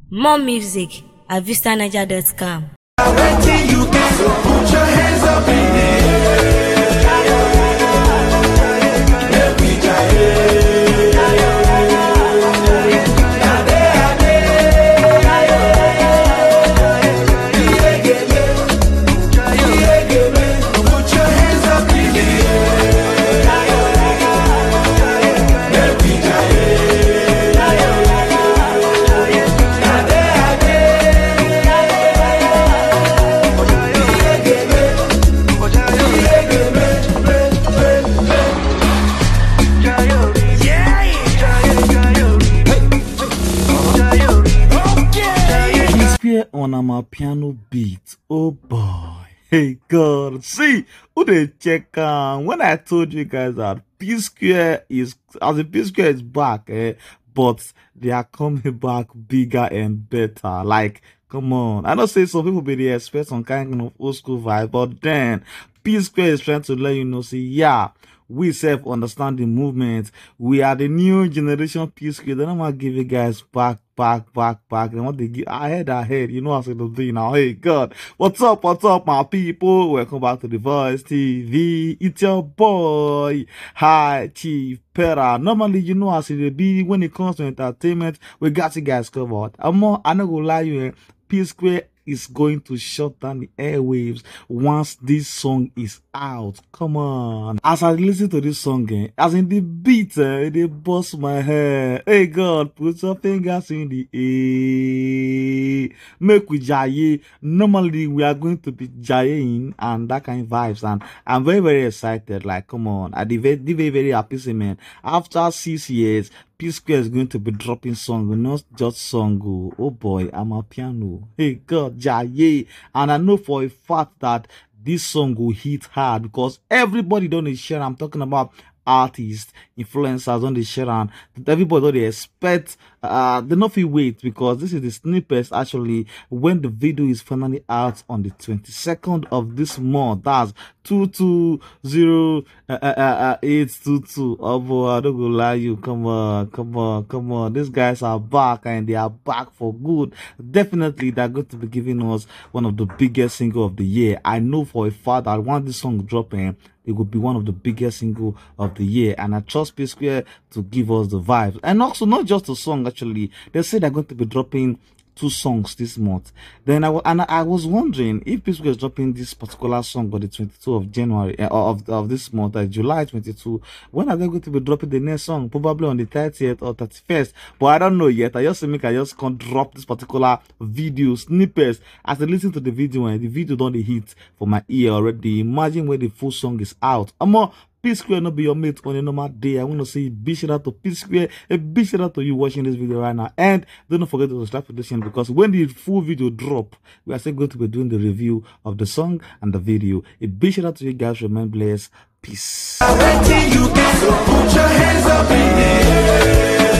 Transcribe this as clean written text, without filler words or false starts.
More music at vistaniger.com. Waiting you can, so put your hands up in the air. Let me put your hands up in the on a piano beat. Oh boy. Hey God. See, who they check when I told you guys that P-Square is P-Square is back, but they are coming back bigger and better. Like, come on. I don't say some people they expect some kind of old school vibe, but then P-Square is trying to let you know, see, yeah, we self-understand the movement. We are the new generation P-Square. They don't want to give you guys back. They want to give ahead. You know what I'm doing now. Hey God, what's up, my people? Welcome back to The Voice TV. It's your boy, High Chief Pera. Normally, you know how it be when it comes to entertainment. We got you guys covered. I'm not gonna lie you. P-Square is going to shut down the airwaves once this song is out. Come on. As I listen to this song, as in the beat, they bust my hair. Hey God, put your fingers in the air. Make we jaye. Normally, we are going to be jaying and that kind of vibes. And I'm very, very excited. Like, come on. I did very, very happy, man. After 6 years, P-Square is going to be dropping song, not just song. Oh boy, I'm a piano. Hey God, jaye. And I know for a fact that this song will hit hard because everybody don't share. I'm talking about artists, influencers on the share, and everybody don't expect they not feel wait because this is the snippets actually when the video is finally out on the 22nd of this month. That's 220-822. Oh boy, I don't go lie you. Come on. These guys are back and they are back for good. Definitely they're going to be giving us one of the biggest single of the year. I know for a fact that once this song dropping, it will be one of the biggest single of the year, and I trust P-Square to give us the vibes. And also not just the song, actually they say they're going to be dropping 2 songs this month. Then I was wondering if P-Square is dropping this particular song on the 22nd of January of this month, July 22. When are they going to be dropping the next song? Probably on the 30th or 31st, but I don't know yet. I just can't drop this particular video snippets. As I listen to the video and the video don't hit for my ear already. Imagine when the full song is out. P-Square not be your mate on a normal day. I want to say big shout out to P-Square, a big shout out to you watching this video right now, and don't forget to subscribe to this channel because when the full video drop, we are still going to be doing the review of the song and the video. A big shout out to you guys. Remain blessed. Peace. waiting you can, so put your hands up in the air.